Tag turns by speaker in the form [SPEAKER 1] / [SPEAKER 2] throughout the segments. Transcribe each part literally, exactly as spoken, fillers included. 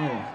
[SPEAKER 1] yeah.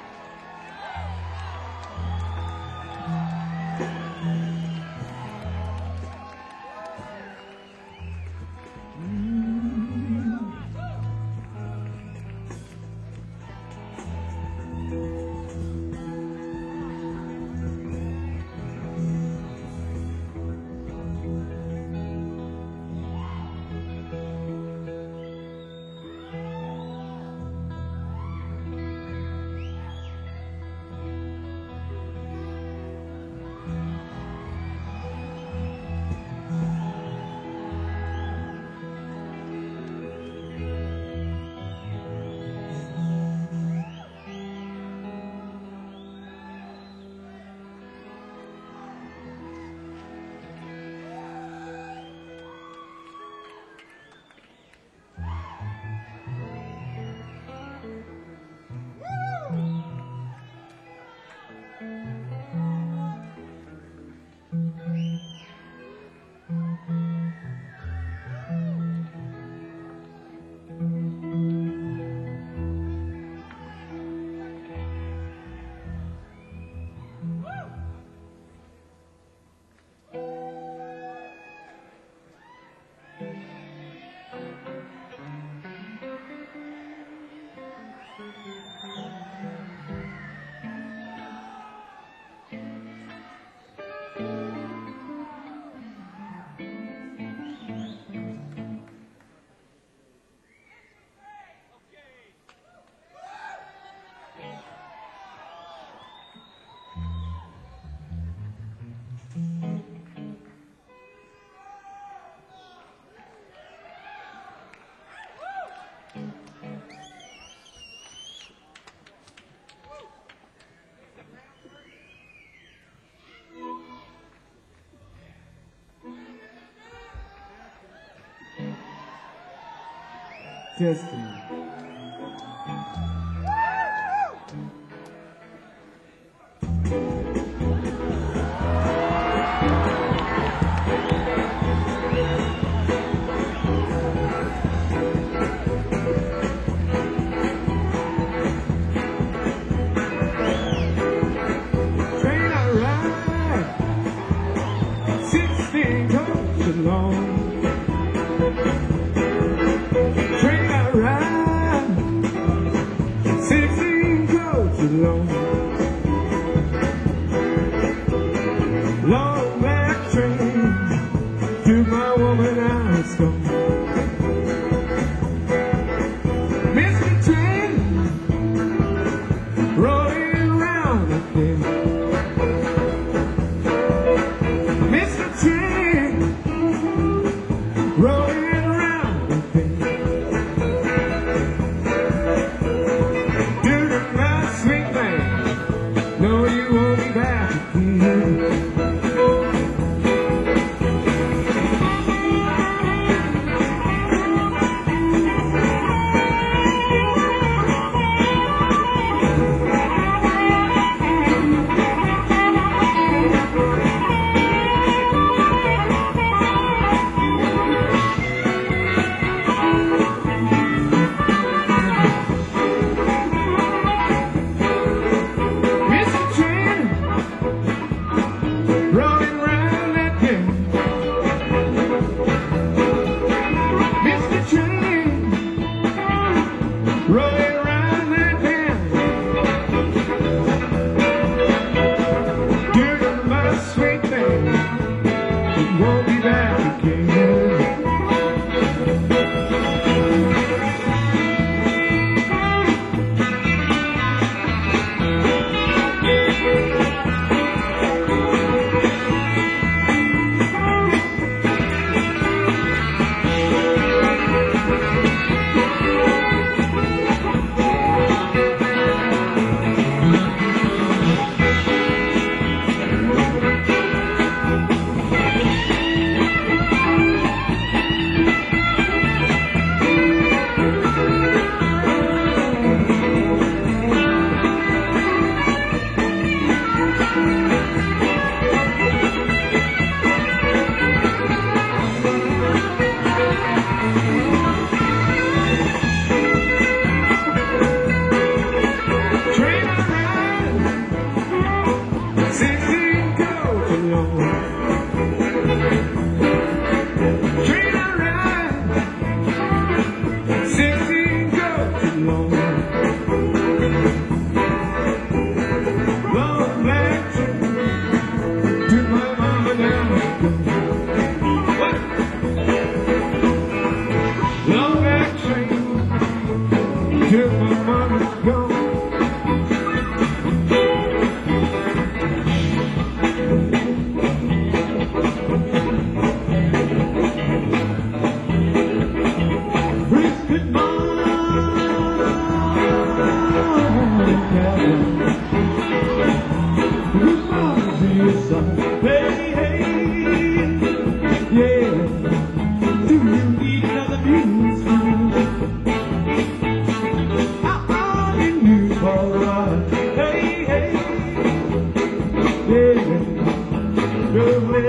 [SPEAKER 1] Testing. Train I ride, sixteen coaches long. Sixteen coaches long, long black train to my woman I was gone. Mister Train rolling around again. Mister Train rolling around again. Sweet man.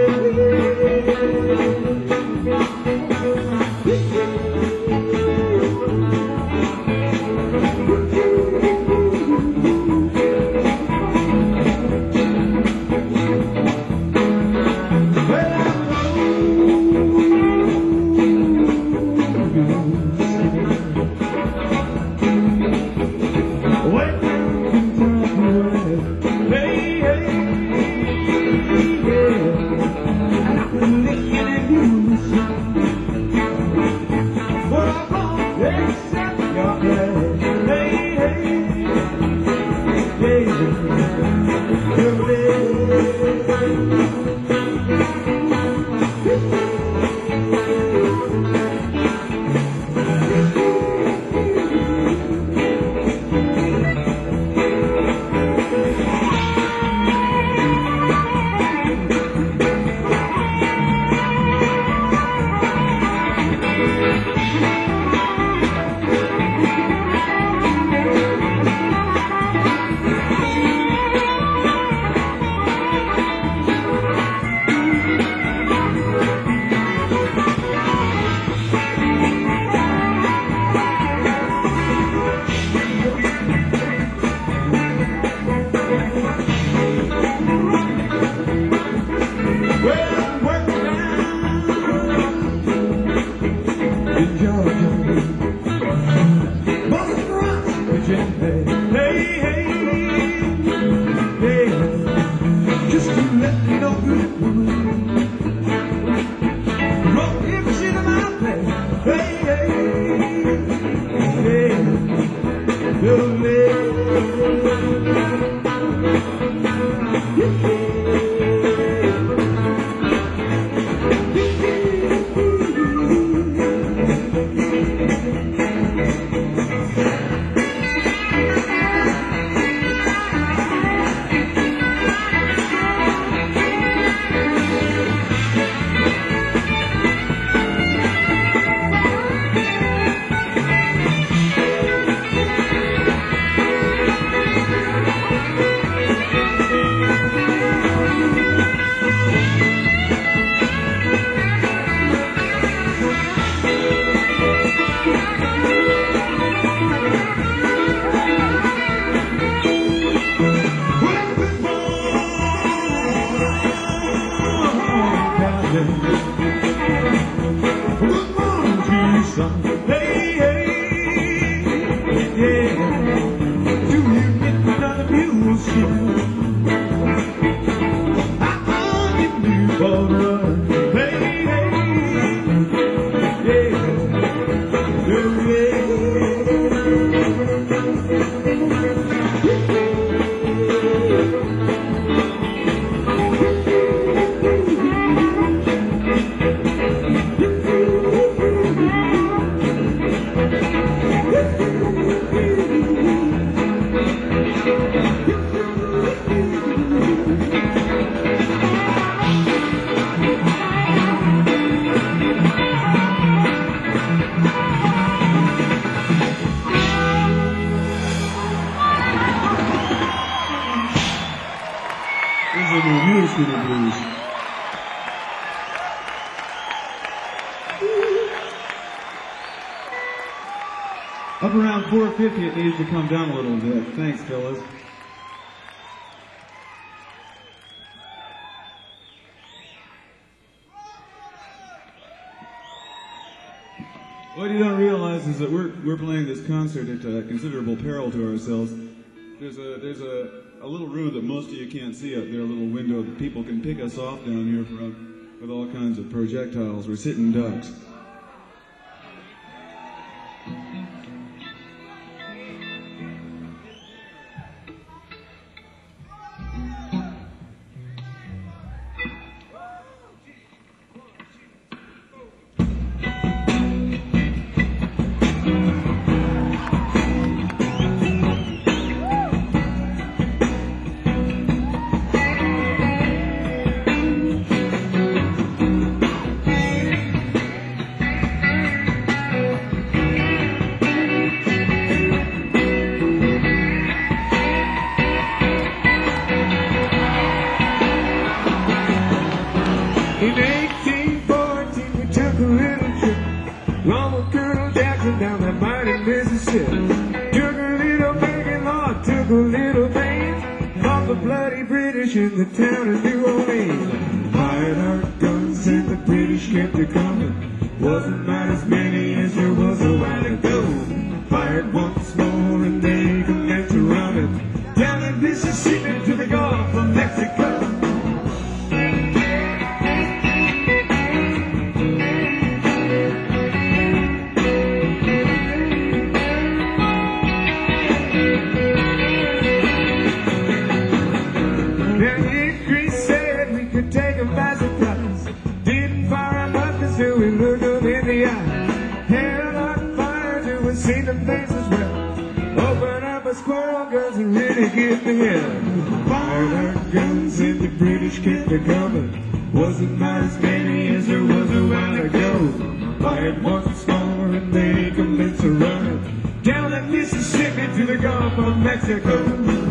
[SPEAKER 2] Up around four fifty, it needs to come down a little bit. Thanks, fellas. What you don't realize is that we're we're playing this concert at uh, considerable peril to ourselves. There's a there's a, a little room that most of you can't see up there, a little window that people can pick us off down here from with all kinds of projectiles. We're sitting ducks.
[SPEAKER 1] In eighteen fourteen we took a little trip along with Colonel Jackson down that mighty Mississippi. Took a little begging, Lord, took a little pain, fought the bloody British in the town of New Orleans. Fired our guns and the British kept it coming. Wasn't not as many as there was a while ago. Fired once more and they commenced to run it down the Mississippi to the Gulf of Mexico. Seen them faces well. Open up a squirrel guns and really get the hell. Fired our guns and the British kept it coming. Wasn't not as many as there was a while ago. Fired once more and they commenced to run down the Mississippi to the Gulf of Mexico.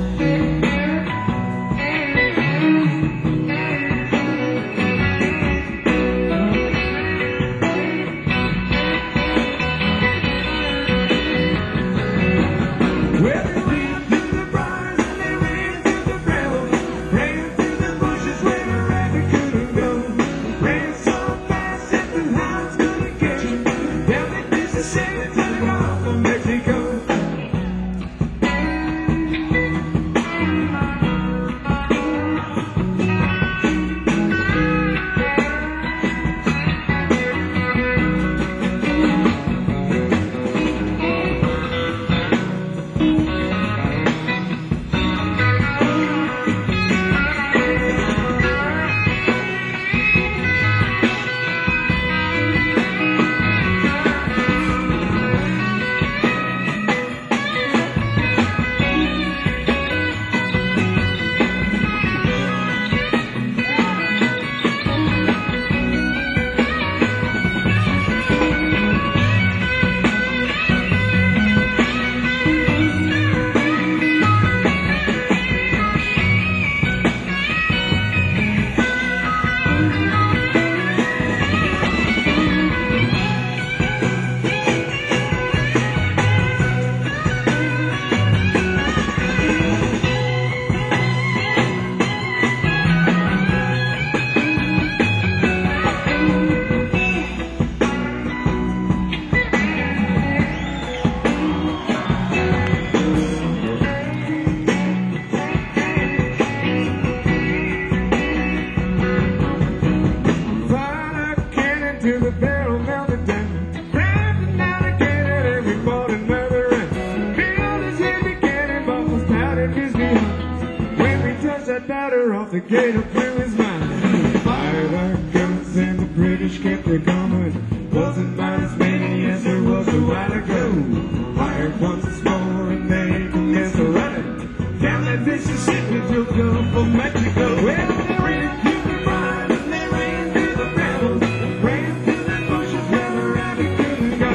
[SPEAKER 1] Off the gate up blew his mind. Fired our guns and the British kept it coming. Wasn't not as many as there was a while ago. Fired once more and they commenced to run it down that Mississippi to the Gulf of Mexico. Well, they ran through the mud and they ran through the gravel, ran through the bushes where the rabbit couldn't go.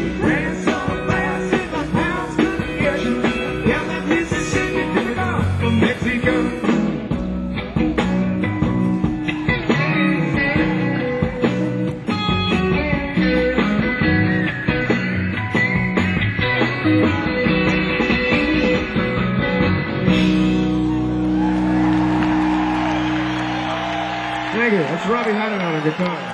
[SPEAKER 1] Ran so fast that the hounds couldn't catch him down that Mississippi to the Gulf of Mexico. Thank you. That's Robbie Hannon on a guitar.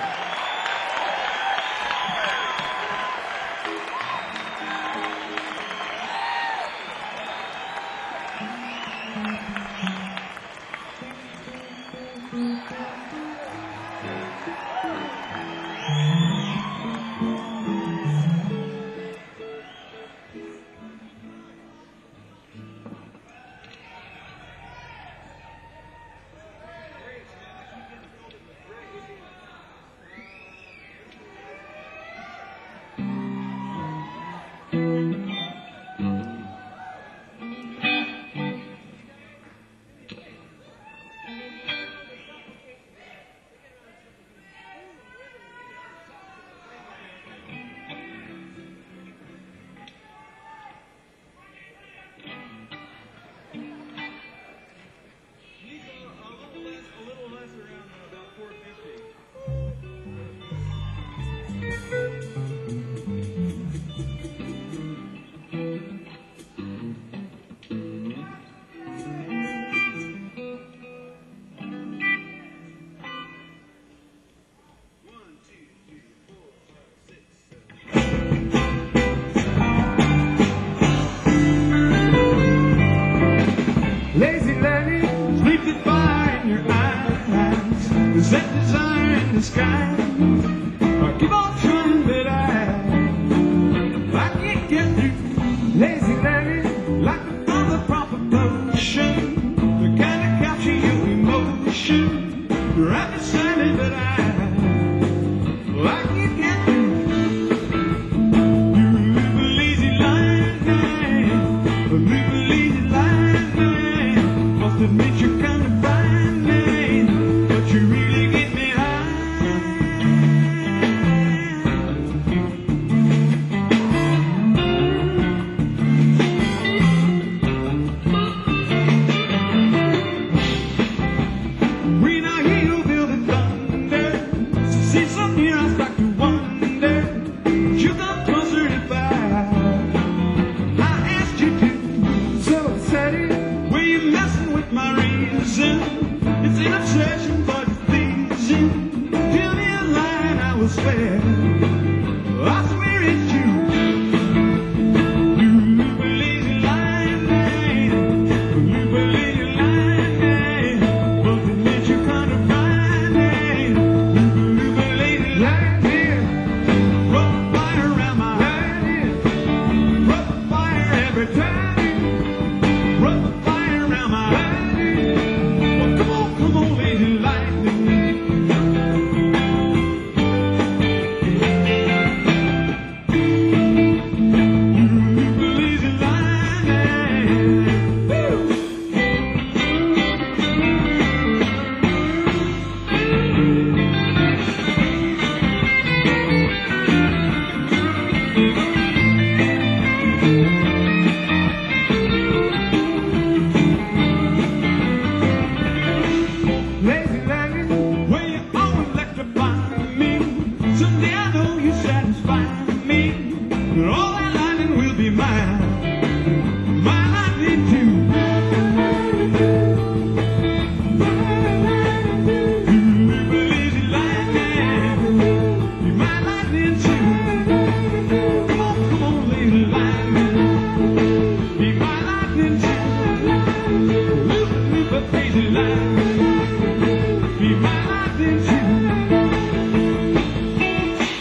[SPEAKER 1] sky. I keep on trying, but I, I can't get through. Lazy Larry, like another proper potion, the kind of capture your emotion. Right beside it, but I, I can't get through. You live a lazy life, live a lazy life. Must admit you're kind of fine, but you really get me high. When I hear you build a thunder, see some here I start to wonder. You come closer if I, I asked you to. So excited, when you're messing with my reason. It's an obsession, but it's pleasing. Tell me a line, I will swear. I swear it's you. You live a lazy life, you live a lazy life, but admit you're kind of fine. You live a lazy life, rub fire around my head, rub fire every time, rub fire around my head. Well, come on, come on, lazy lightning. Lazy Larry, well, you always electrify me. Someday I know you satisfy me. But all that lightning will be mine. My lightning too. You live a lazy lightning. Be my lightning too. Come on, come on, lazy lightning. Be my lightning too. Live, live a lazy lightning. Be my lightning too.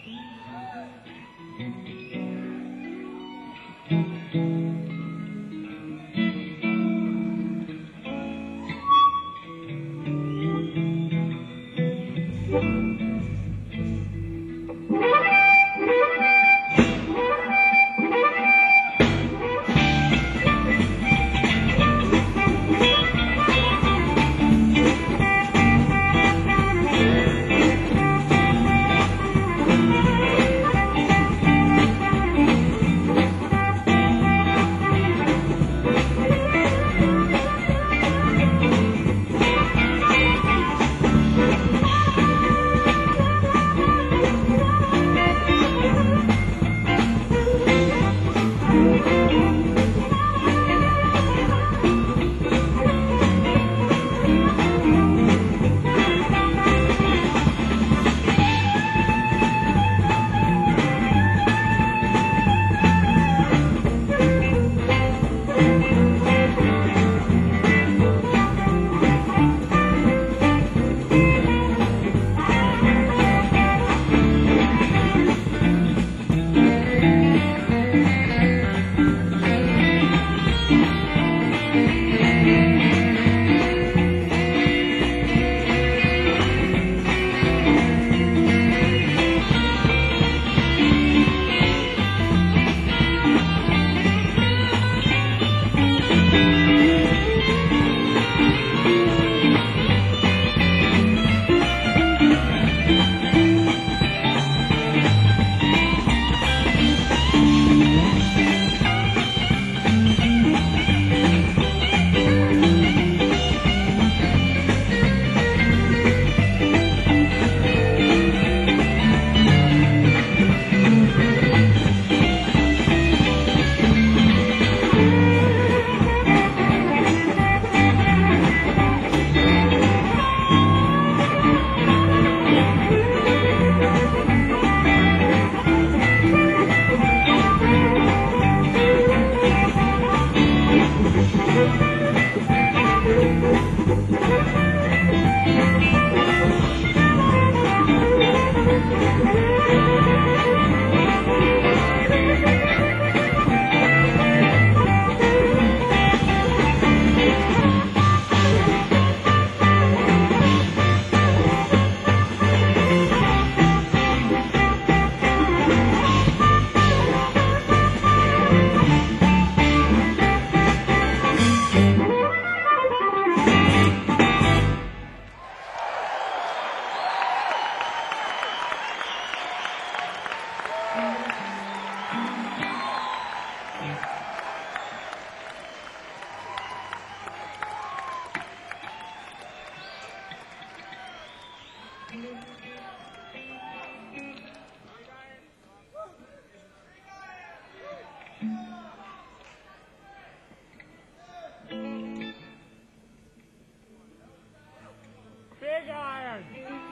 [SPEAKER 3] Big Iron.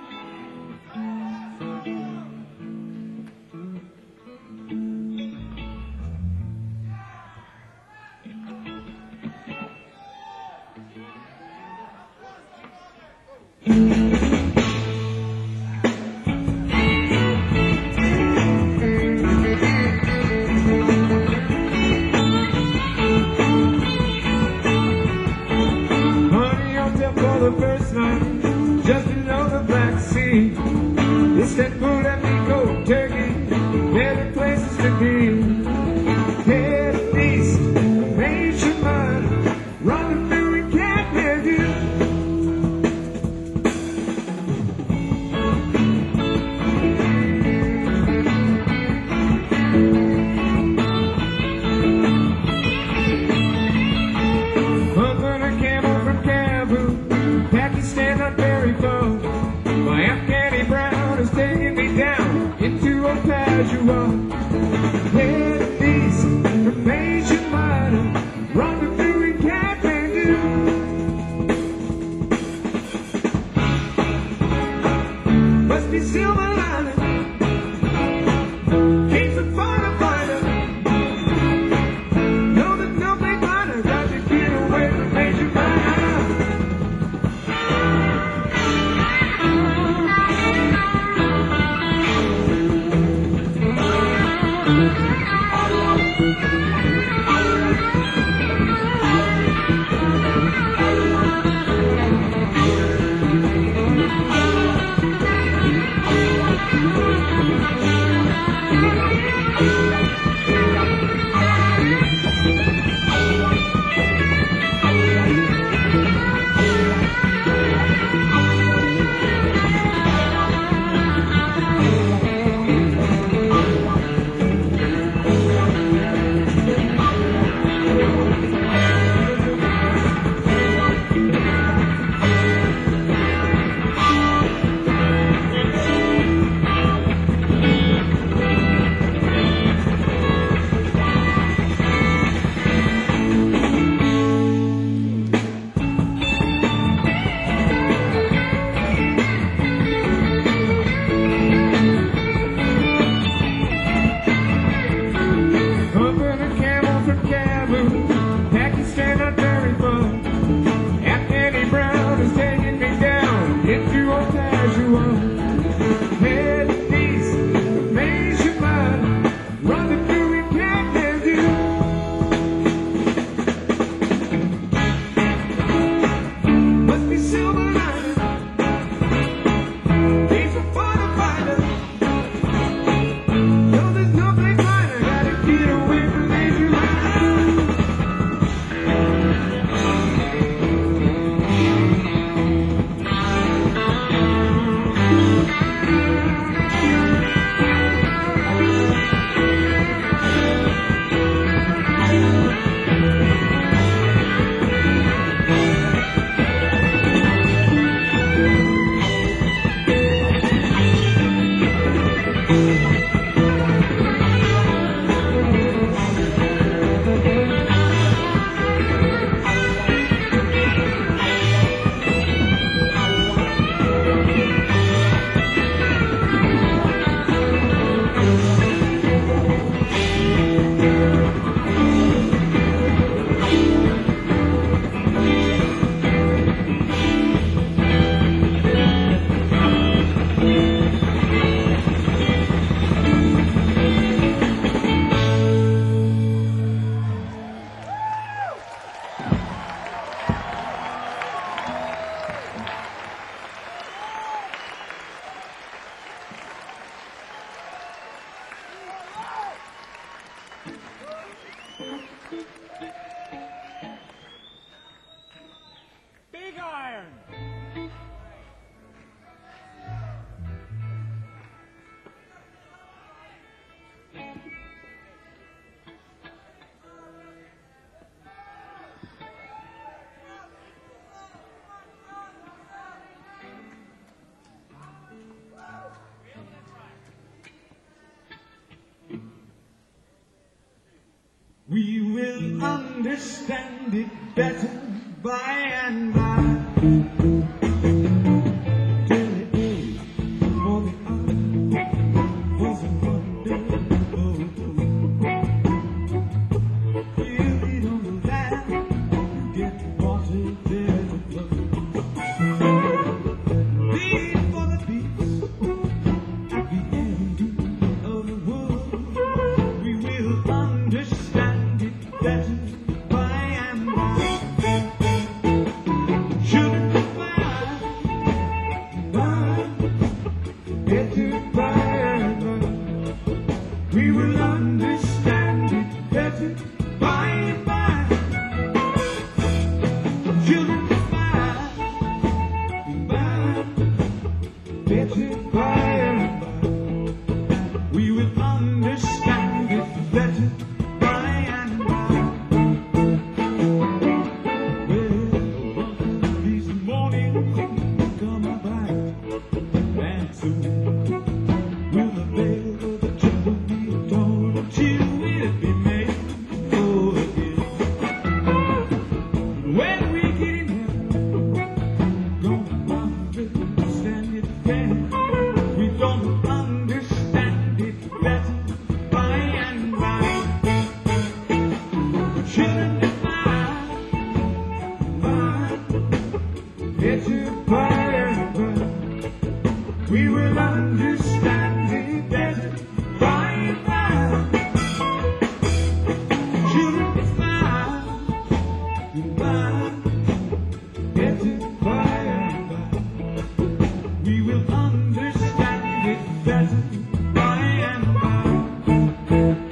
[SPEAKER 1] Honey, I'm there for the first night, just below the Black Sea. It's that food that we go turkey, better places to be. Head east, major mud, rendezvous in Kathmandu. Humping a camel from Kabul, Pakistan not very far. My Afghani brown is taking me down into a Pajua. Head east from Asia Minor, rendezvous in Kathmandu. Must be silver lining, keeps the fire fighter. Know that no big miner got to get away from Asia Minor.
[SPEAKER 3] Big Iron.
[SPEAKER 1] We will understand it better by and by. Till it is for the eye was wonderful. If you don't know that, you get water there to flow. Leave for the beach at the end of the world. We will understand it better by and by. Shouldn't be fine, fine, better by and by. We will understand it better by and by. Shouldn't be fine, fine, better by and by. We will understand it better by and by. Well, these mornings come by, and soon will the veil of the temple be torn, until will be made whole again. When we get in heaven, gonna understand it then. We don't understand it better by and by. Shouldn't be fine, fine, better by and by. We will understand it better by and by. Shouldn't be fine, fine, better by and by. We will understand it better by and by.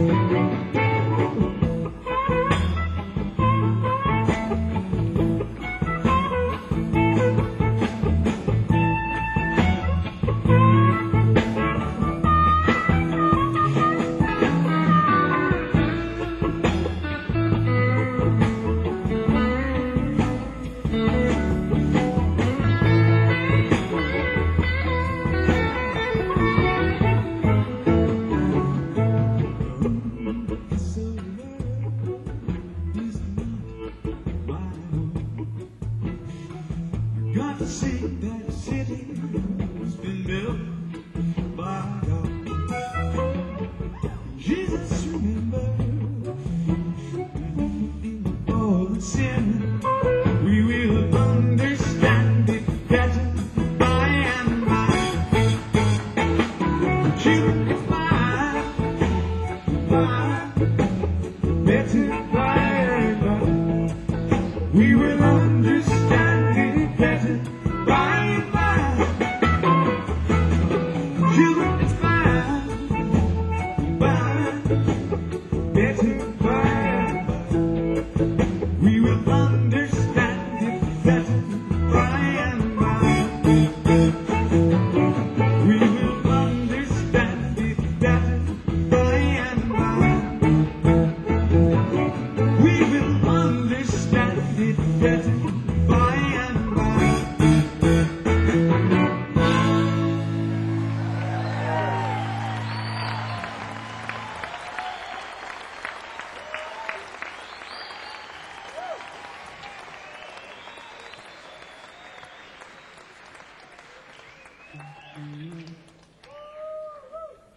[SPEAKER 1] Got to see that city has been built by God. Jesus, remember, in all the sin, we will understand it better by and by. Shouldn't be fine, fine, better by and by. We will understand it better by and by. Children, it's fine, fine, better by and by. We will understand it better by and by. We will understand it better by and by.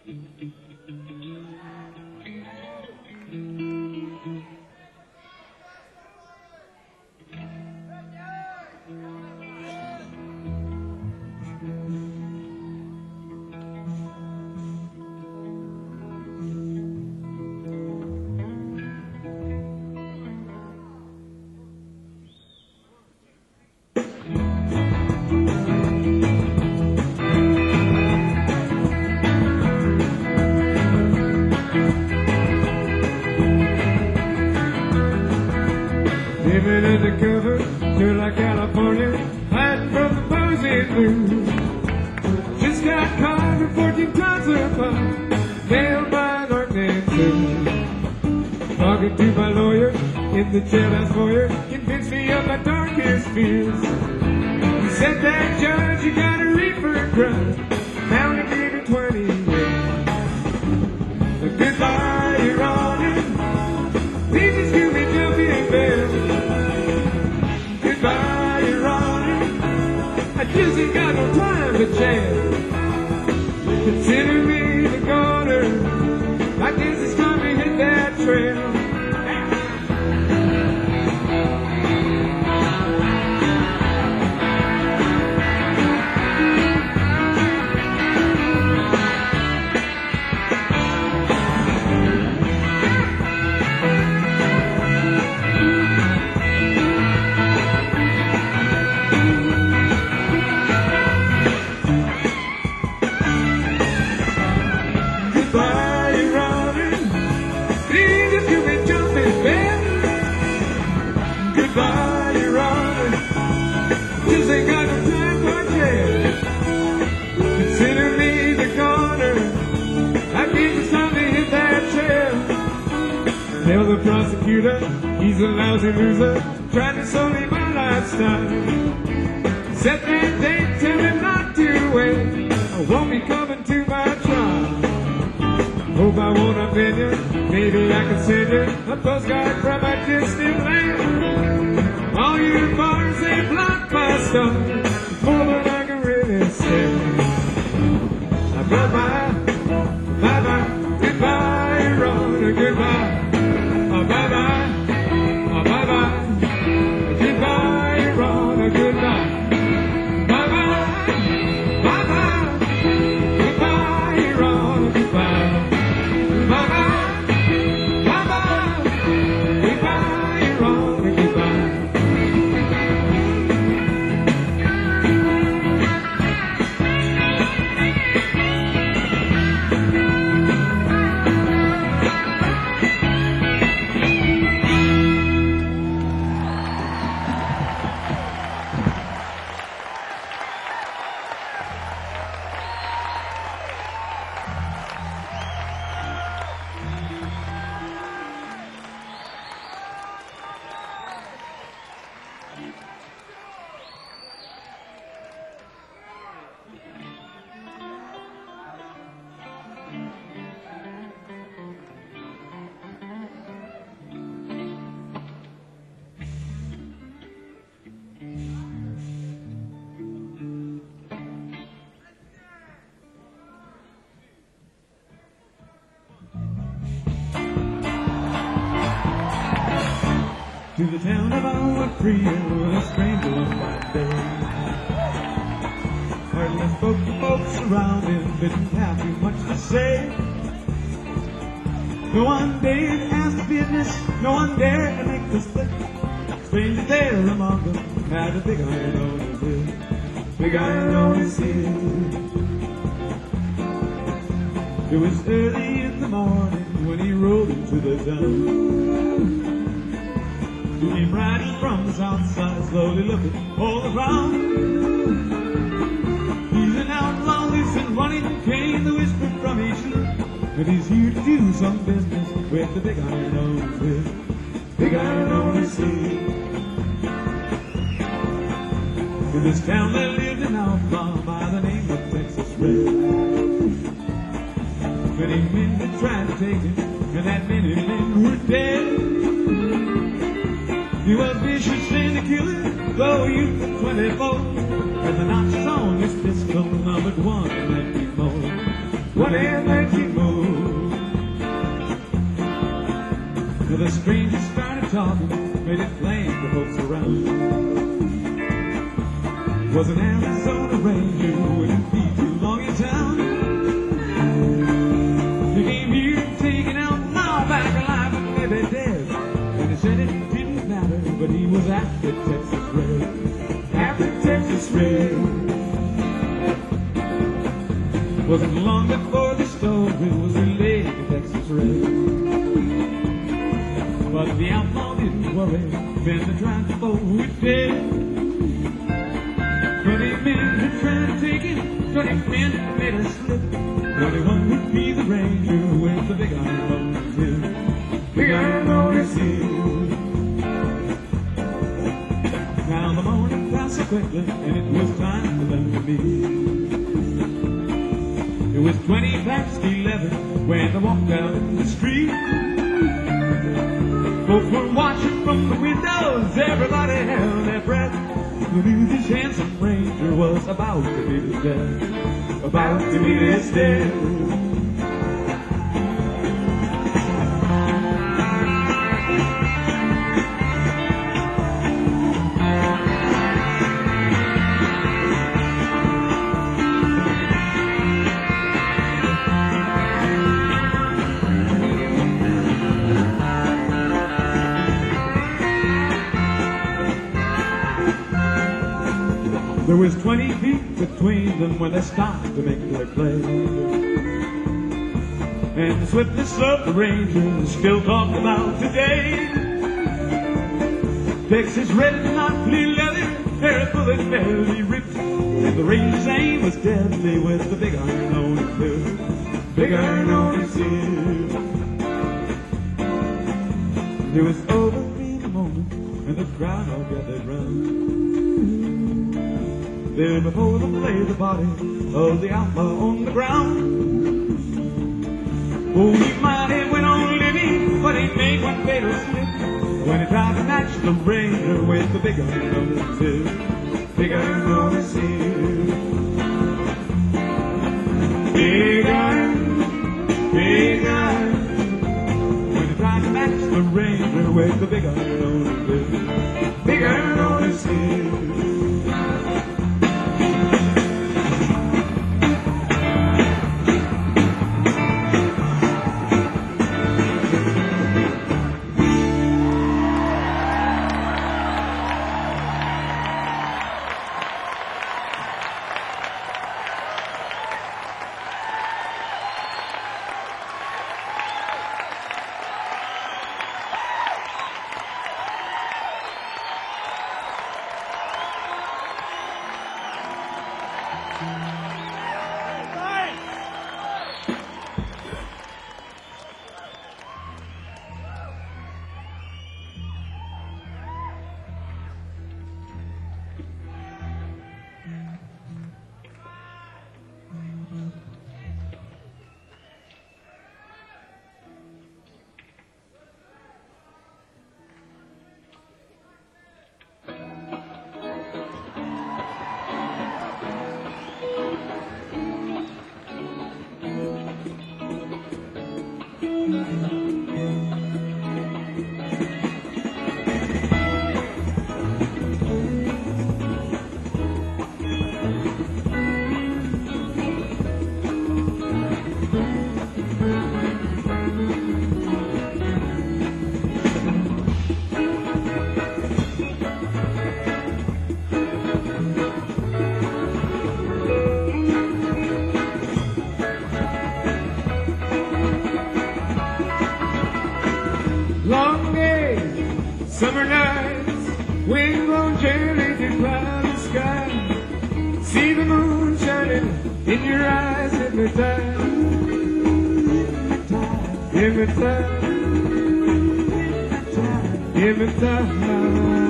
[SPEAKER 1] Living undercover, till like California, hiding from the Mosey blues. Just got caught for fourteen tons of fun, nailed by an ordinance. Talking to my lawyer in the jailhouse foyer, convinced me of my darkest fears. He said that judge, you got a reefer crime, now to give you twenty years. But goodbye, Your Honor, please excuse me jumping bail. Goodbye, Your Honor, I just ain't got no time to jail. Consider me the goner, I guess it's time to hit that trail. Goodbye, Your Honor, please if you can jump in bed. Goodbye, Your Honor, just ain't got no time for jail. Consider me the goner, I guess it's time to hit that trail. Tell the prosecutor he's a lousy loser, trying to sully my lifestyle. Set that date, tell him not to wait, I won't be coming to my trial. Hope I won't offend you, maybe I can send you a postcard from a distant land. All you bars, they block my stuff, more than I can really stand. Goodbye, bye-bye, goodbye, Your Honor, goodbye. Oh, bye-bye, oh, bye-bye, goodbye, Your Honor, goodbye. Bye-bye, bye-bye, goodbye, Your Honor, goodbye. To the town of our Priya, a stranger on one day. Hardly spoke to folks around him, didn't have too much to say. No one dared ask business, no one dared to make the slip. Stranger there among them had a big iron on his head, big iron on his head. It was early in the morning when he rode into the town. He came riding from the south side, slowly looking all around. He's an outlaw, loose and running, came the whisper from each lip, and he's here to do some business with the big iron on his head, big iron on his head. In this town there lived an outlaw by the name of Texas Red. Many men had tried to take him, and that many men were dead. He was vicious and a killer, though a youth of twenty-four. And the notches on his pistol numbered one and more. whatever she moved. Now the stranger started talking, made it plain to folks around. Was an Arizona Ranger who wouldn't be too long in town. He came here taking out now back alive and maybe dead. And he said it didn't matter, but he was after Texas Red. After Texas Red. Wasn't long before the story was relayed to Texas Red. But the outlaw didn't worry, then the tried to forward dead. Twenty men had tried to take him, twenty men had made a slip. Twenty-one would be the ranger with the big iron on his hip. Big iron on his hip. Now the morning passed so quickly, and it was time for them to meet. It was twenty past eleven when they walked out in the street. Folks were watching from the windows, everybody held their breath. Who knew this handsome ranger was about to meet his death, about to meet his death. There was twenty feet between them when they stopped to make their play. And the swiftness of the ranger still talked about today. Texas Red and not clear leather, their bullet barely ripped. And the ranger's aim was deadly with the big iron on his hip. Big iron on his hip. It was over in a moment, and the crowd all gathered round. There before them lay the body of the outlaw on the ground. Oh, he might have went on living, but he made one fatal slip when he tried to match the ranger with the big iron on his hip. Big iron on his hip. Big iron, big iron. When he tried to match the ranger with the big iron on his hip. Big iron on his hip. Long days, summer nights, wind blown gently through cloudy sky. See the moon shining in your eyes, hypnotized, hypnotized, hypnotized.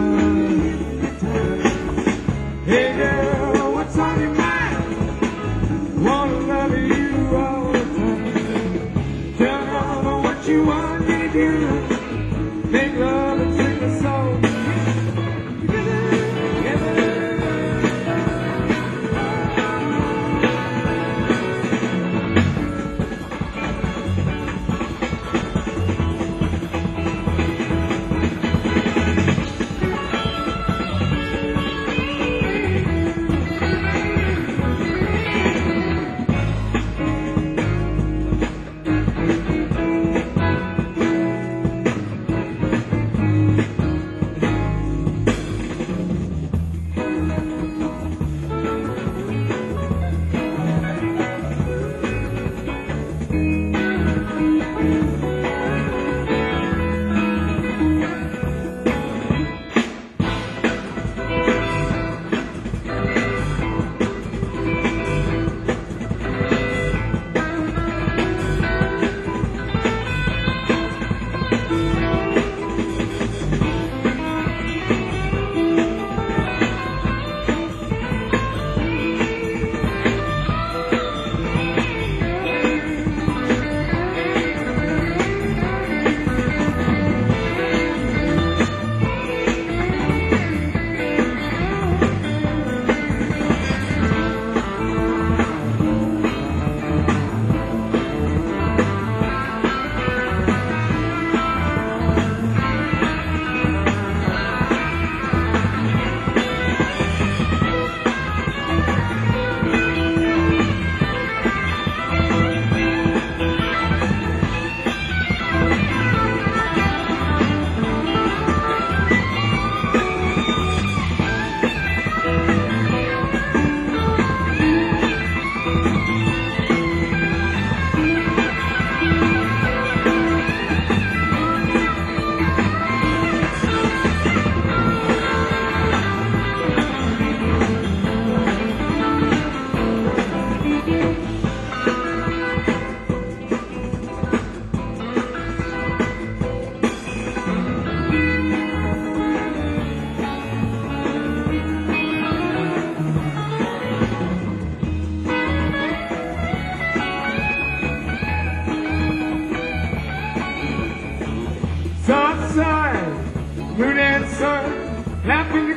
[SPEAKER 1] Hey girl, what's on your mind? Wanna love you all the time. Tell me what you want me to do. Make love and sing a song together, together.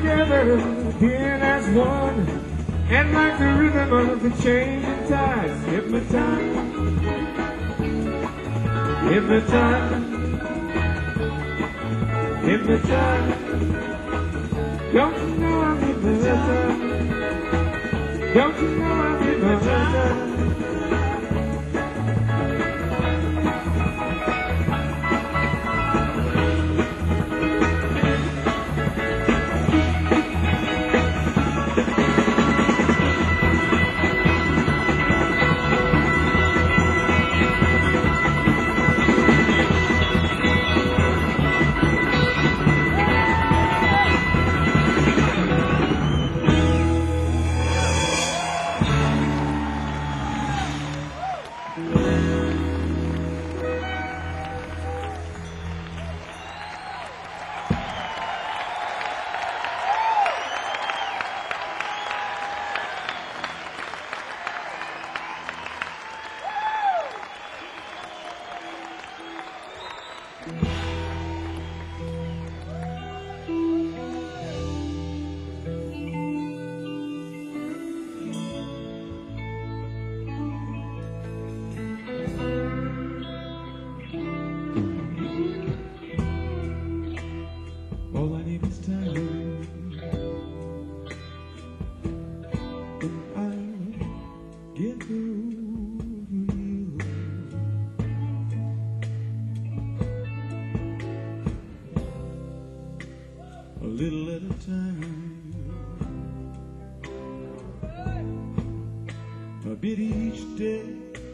[SPEAKER 1] together again as one, and like the rhythm of the changing tides, hypnotized, hypnotized, hypnotized. Don't you know I'm hypnotized? Don't you know I'm hypnotized? All I need is time, and I'll get through you. A little at a time, a bit each day.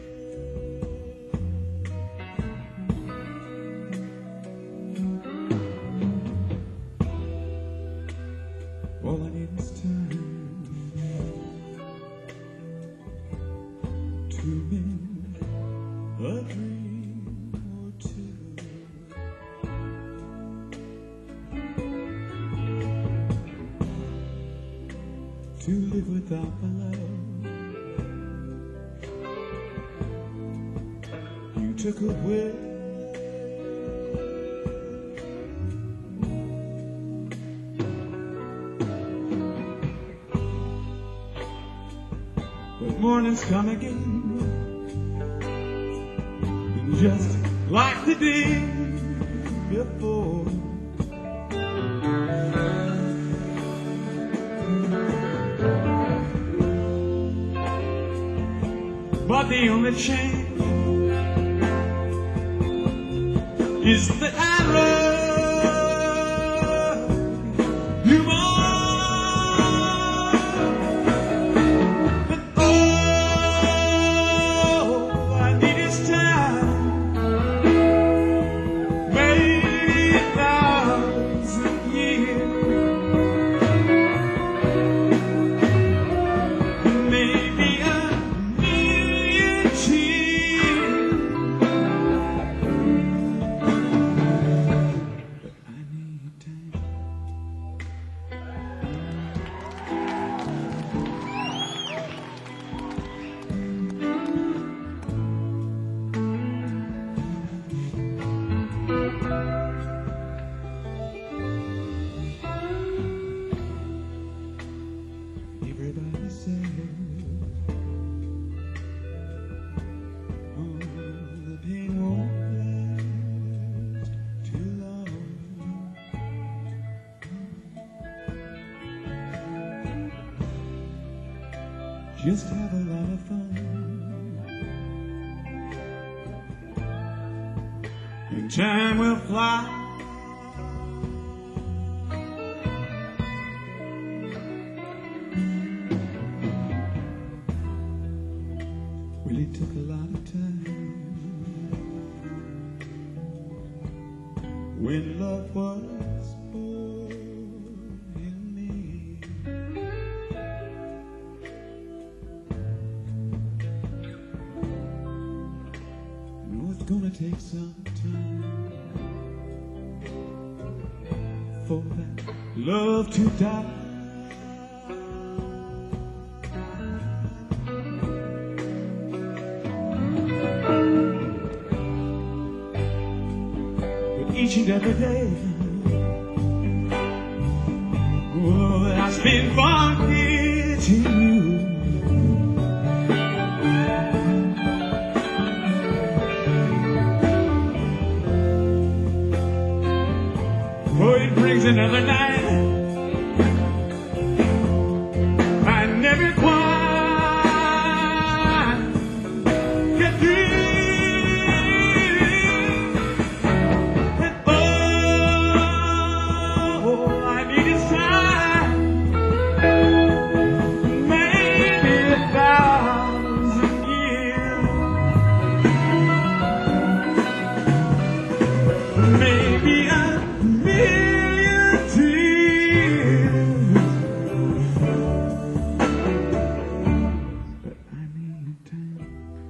[SPEAKER 1] All I need is time to mend a dream or two. To live without the love you took away. But mornings come again, and just like the day before, but the only change is that I love you more. Everybody says, oh, the pain won't last too long. Just have a lot of fun, and time will fly. Well, it took a lot of time when love was born in me. No, it's gonna take some time for that love to die. Each and every day, oh,
[SPEAKER 2] just been forgetting you. Oh, it brings another night. I never quite get through. And oh, I need is time, maybe a thousand years, maybe a million tears. But I need time.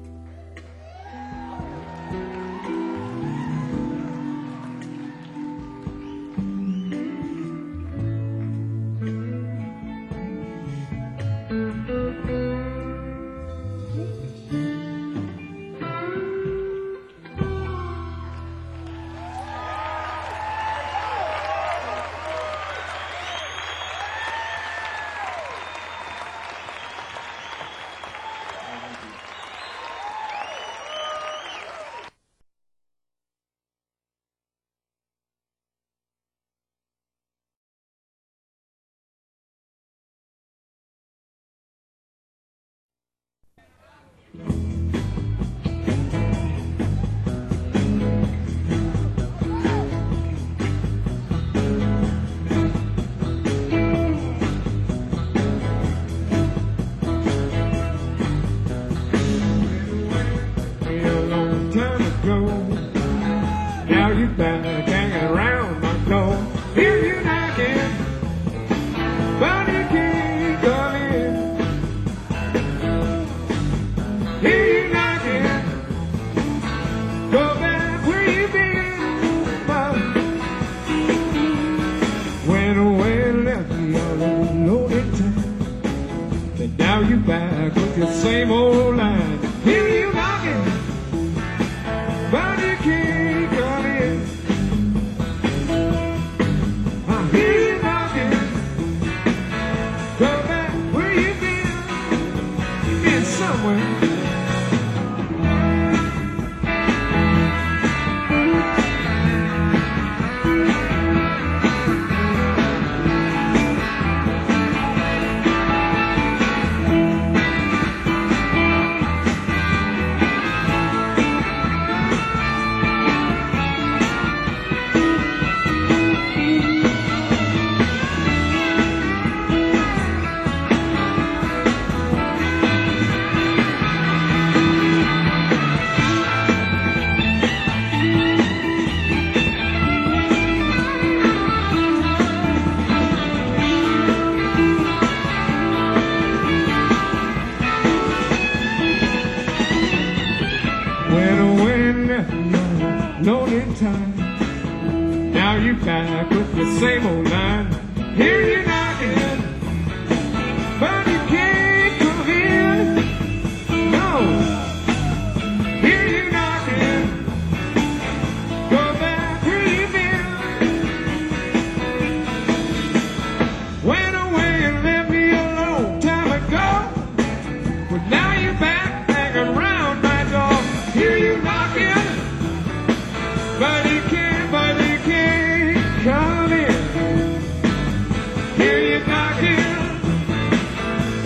[SPEAKER 2] A long time ago, now you back hanging around my door. Hear you knocking, but you can't come in. Hear you knocking, go back where you been. But went away and left me all alone in time. But now you back with the same old line. Hear you knocking, but you can't come in. I hear you knocking, go back where you've been. You've been somewhere. Went away and left me alone in time. Now you back with the same old line. Hear you knocking, but you can't come in. No. Hear you knocking, go back where you've been. Went away and left me a long time ago, but now you're back hanging around my door. Hear you knocking, but you can't, but you can't come in. Hear you knocking,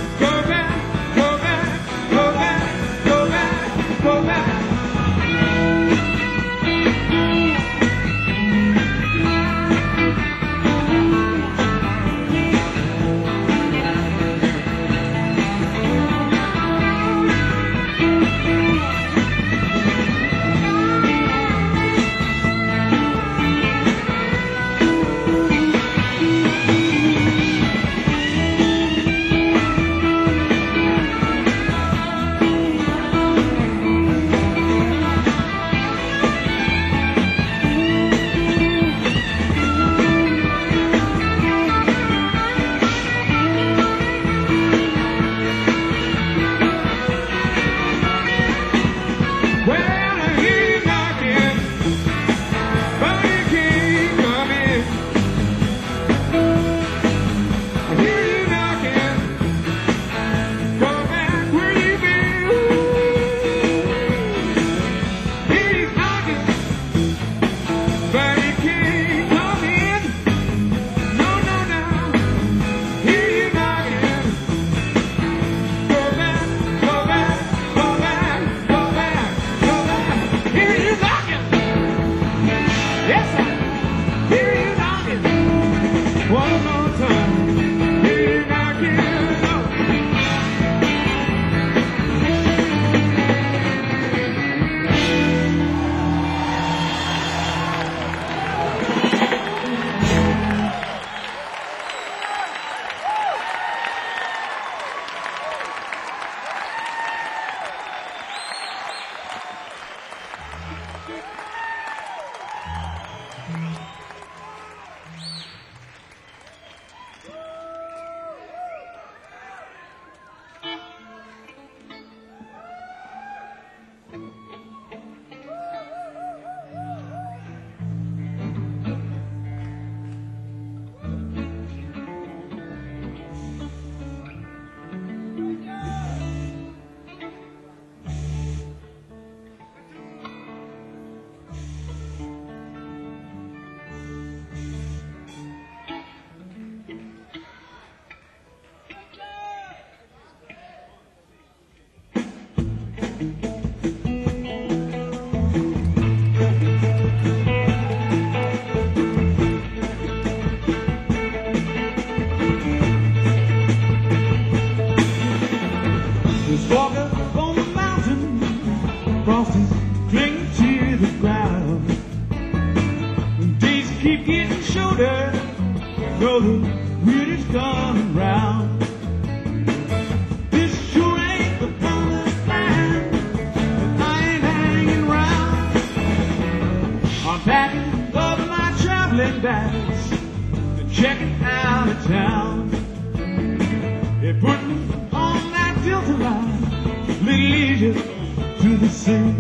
[SPEAKER 2] keep getting shorter, though the winter's coming round. This sure ain't the promised land, but I ain't hanging round. I'm packing up my traveling bags and checking out of town. They put me on that filter line, little easier to the sea.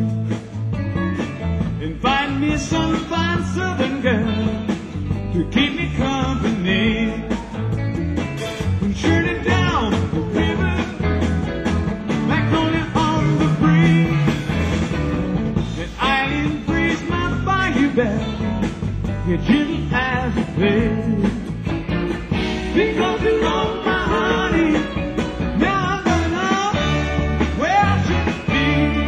[SPEAKER 2] Invite me some fine southern girl to keep me company. And shooting down the river, Magnolia on the breeze. And island breeze, my bayou bell, you're gentle as a babe. Because you're on my honey, now I'm gonna know where I should be.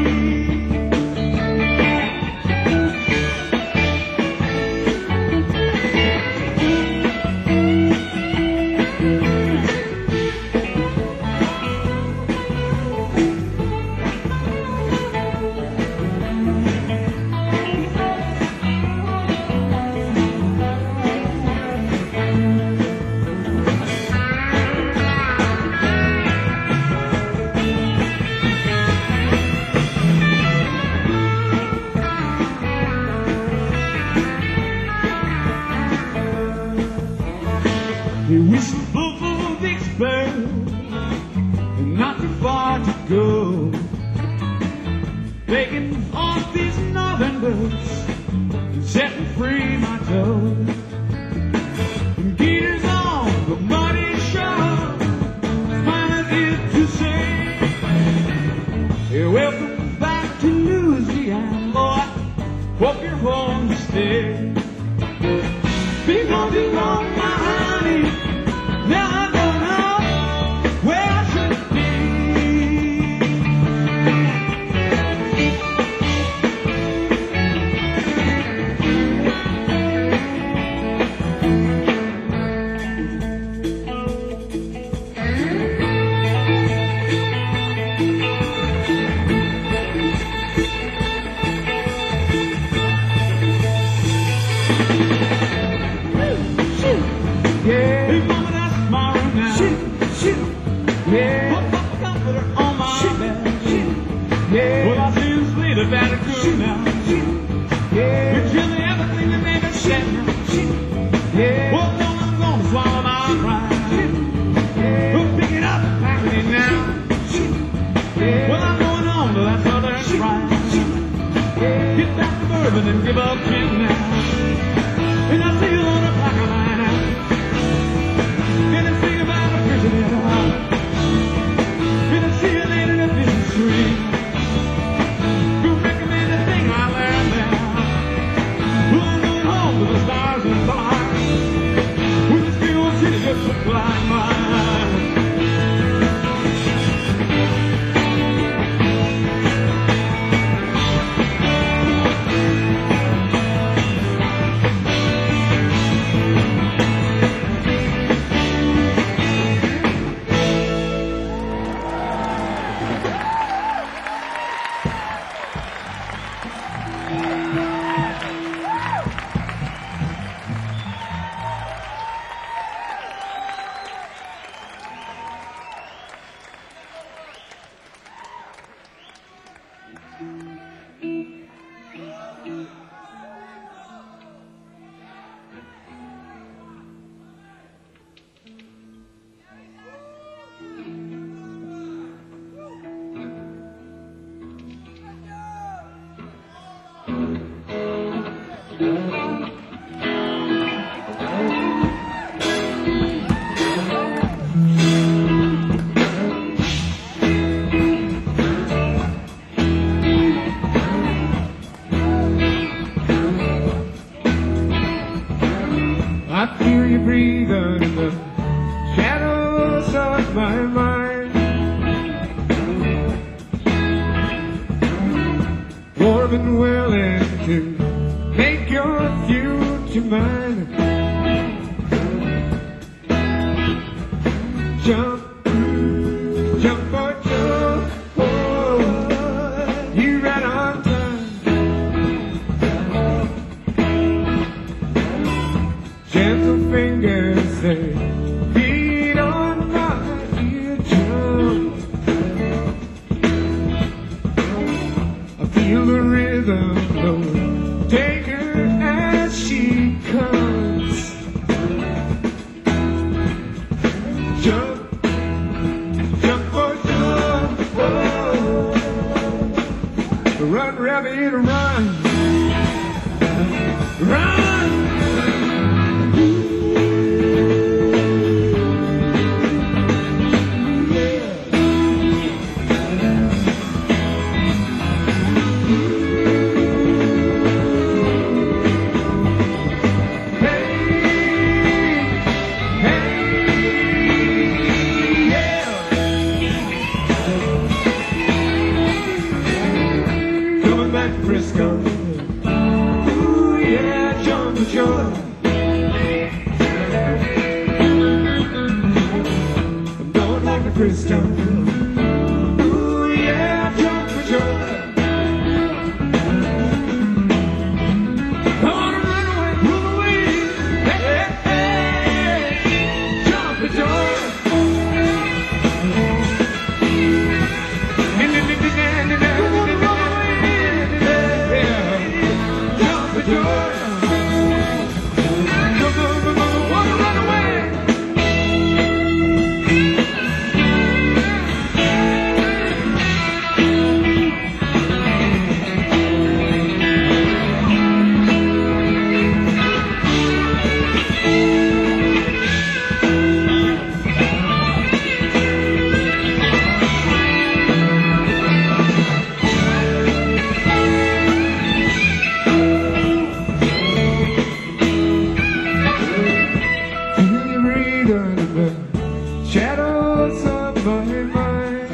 [SPEAKER 2] He whistled for Vicksburg, and not too far to go. Taking off these northern boots and setting free my toe. And Gator's on the muddy shore, mine is to say, hey, welcome back to Louisiana, boy. Hope you're home to stay. Because you're on my honey, now I don't know where I should be. Yeah, hey, mama, that's tomorrow now. Shoot, shoot. Yeah, put the comforter on my bed. Yeah, well, I feel sleep about it good now. Yeah, but tell me everything that made me sad now. Yeah, well, no, I'm gonna swallow my pride. Yeah, we'll pick it up and pack it now. Yeah, well, I'm going on to that southern fried. Yeah, get back to bourbon and give up gin now. And I see you on a pack of mine now. Gonna sing about a prisoner. Gonna see you later in the street. Gonna recommend the thing I learned there. Well, I'm going home to the stars and bars. When this big old city just looks like mine. I feel you breathing in the shadows of my mind. Warm and willing to make your future mine. Jump, jump for jump, oh, you right on time.
[SPEAKER 1] gentle fingers they beat on my eardrums. I feel the rhythm, Lord, take her as she comes. Jump, jump for jump, whoa. Run, rabbit, run, run. Frisco. Ooh, yeah, jump for joy. I'm going like the Frisco. Ooh, yeah, jump for joy. I wanna run away, run away. Hey, hey, hey, jump for joy. Shadows of my mind,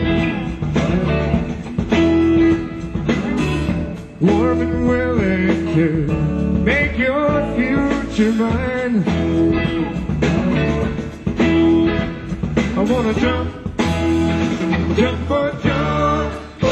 [SPEAKER 1] warm and willing to make your future mine. I wanna jump, jump for jump. Oh.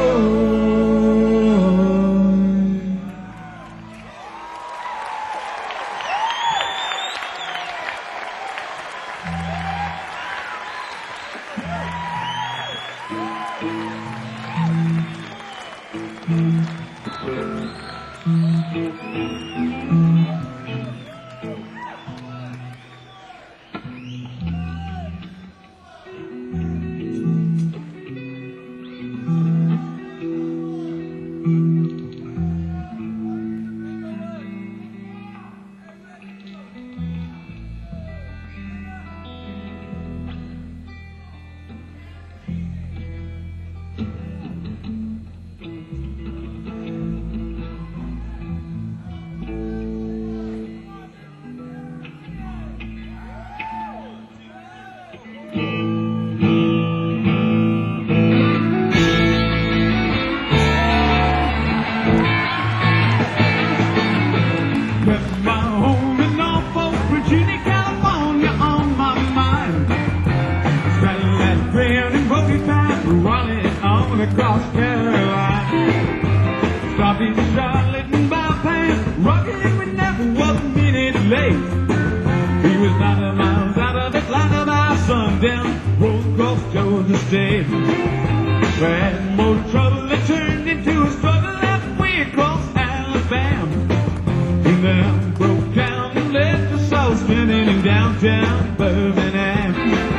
[SPEAKER 1] Across Carolina, stopping Charlotte and bypass, rocking we never was a minute late. He was ninety miles out of Atlanta by sundown, rolled across Georgia State. We had more trouble that turned into a struggle halfway across Alabama. And then broke down and left us all spinning in downtown Birmingham.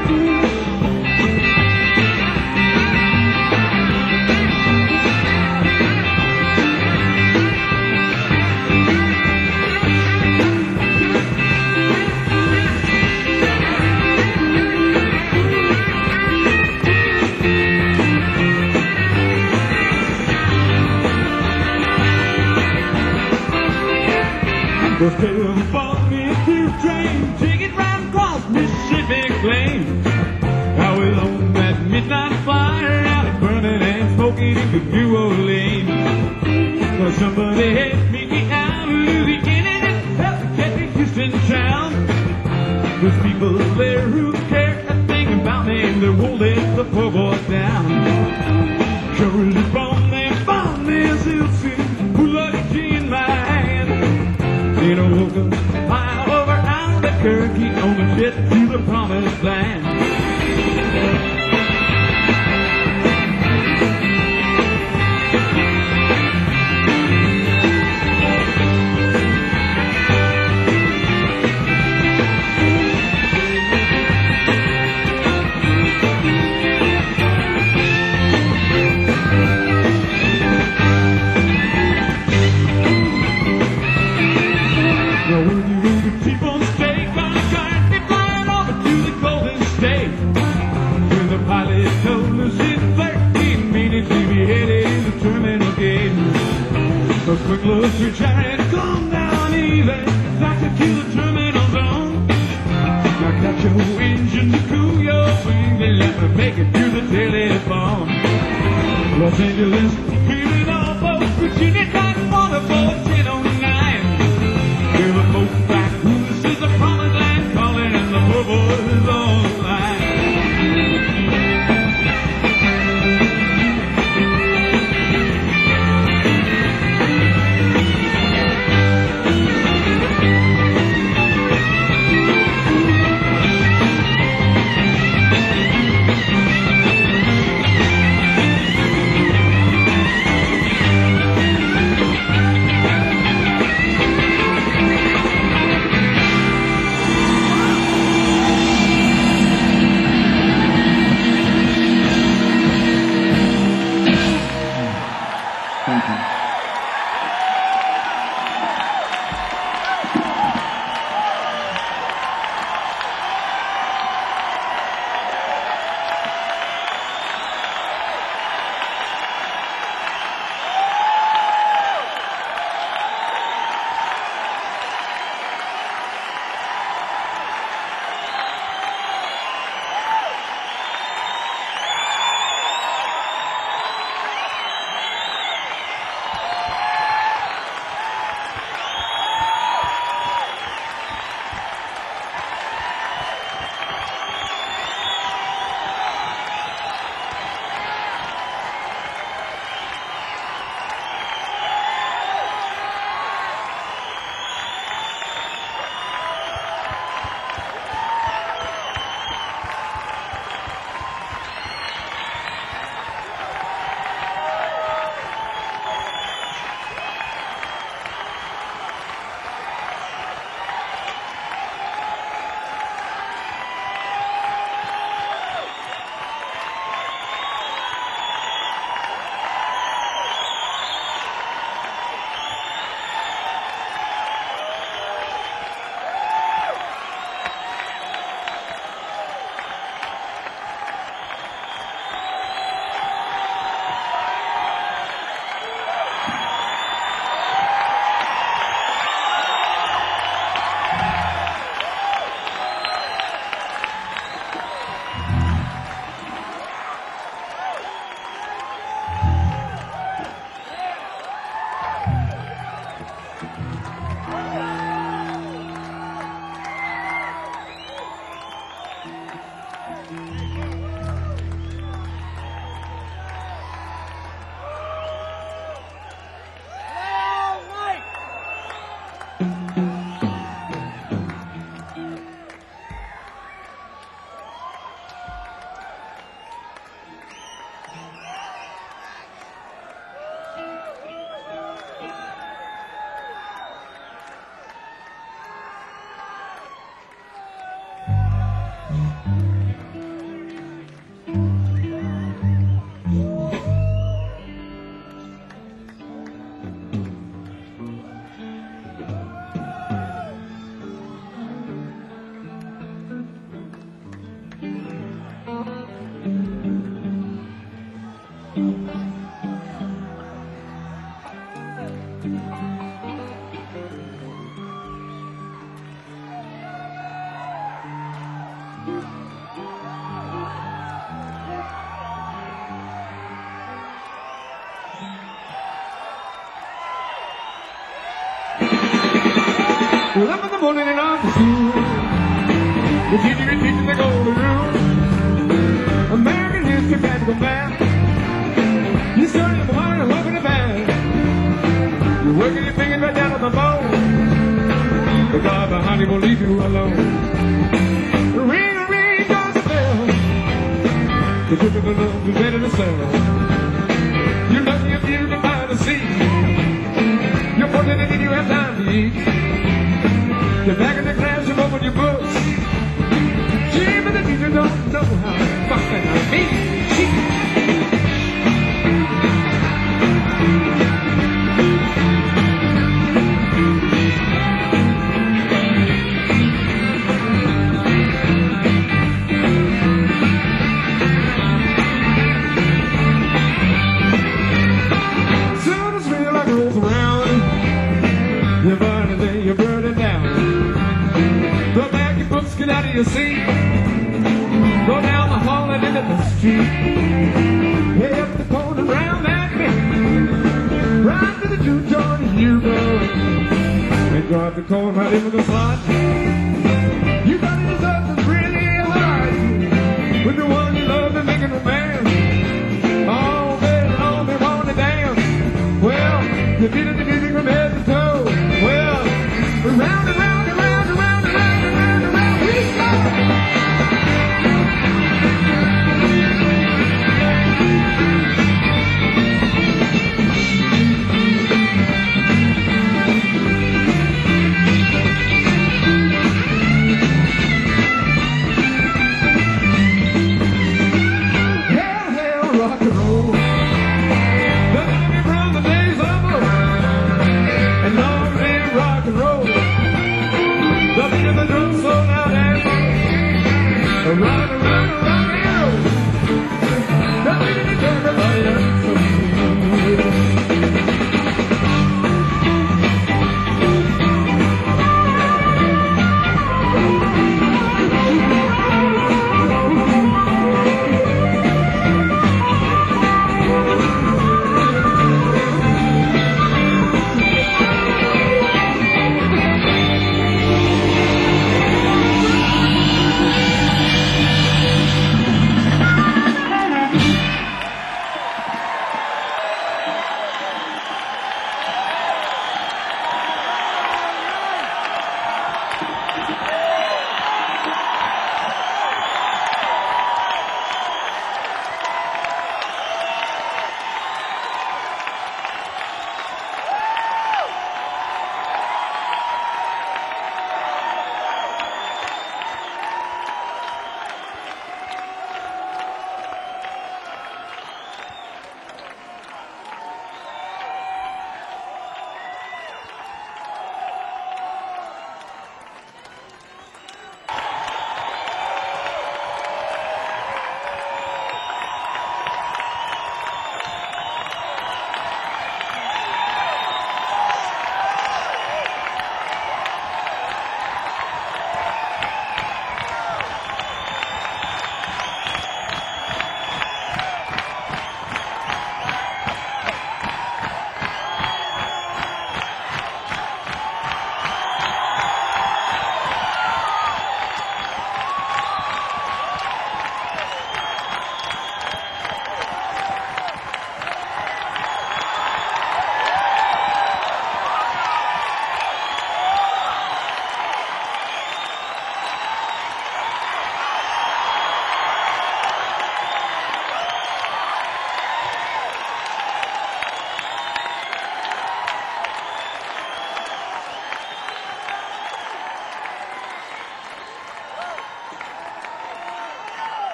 [SPEAKER 1] The still bought me a through train, taking right across Mississippi Plain. I was on that midnight flyer out of burning and smoking into New Orleans. Well, somebody helped me get out of Louisiana and helped me get to Houston town. There's people there who care a thing about me, and they won't let the poor boy down. Sure as bomb me, bomb me, so soon, who lucky in my hand. You know, high over Cherokee on the jet to the promised land. Now when you rode the T-bone steak on a kite, they flying over to the Golden State. When the pilot told us it's thirteen minutes to be headed in the terminal gate. Those sprinklers were shining, come down easy, like to the terminal zone. Now catch your engine to cool your wings and let me make it to the telephone. Los Angeles, feeling all boats, Virginia, like waterboat ten oh nine. We're the most black who's is the promised land calling and the poor boys online. Well, up in the morning and off to school, the teacher is teaching the golden rule. American history, practical math. You started in the morning and working the band. You're working your fingers right down on the bone. because the honey will leave you alone. Ring, ring, goes the bell. The good of the love is ready to sell. You're lucky if you can find a seat. You're fortunate if you have time to eat. You're back in the class, you open your books. Gee, but the teacher don't know how to fucking meet. She get out of your seat. Go down the hall and into the street. Way up the corner, round that bend. Right to the juke joint you go. And drive the corner right into the slot. You got it yourself is really hard. With the one you love and making a man. All day long they want to dance. Well, you beat it, the music from head to toe. Well, round and round and round and round and round and round and round we go. Run, run, run, run, nothing to everybody else from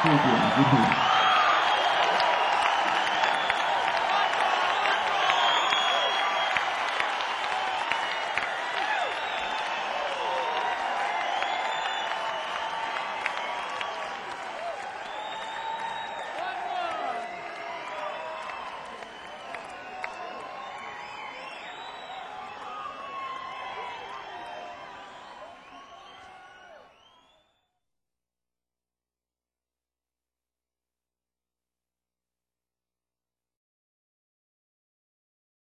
[SPEAKER 2] Thank you.